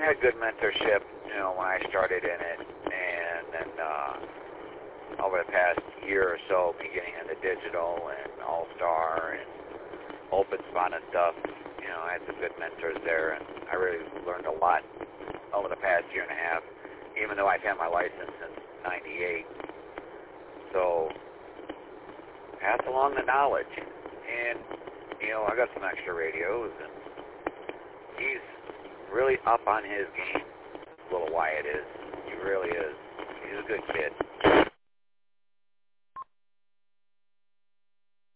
had good mentorship, when I started in it, and then over the past year or so, beginning into digital and All-Star and OpenSpawn and stuff, I had some good mentors there, and I really learned a lot over the past year and a half, even though I've had my license since '98. So, pass along the knowledge. And, I got some extra radios, and he's really up on his game. Little Wyatt is. He really is. He's a good kid.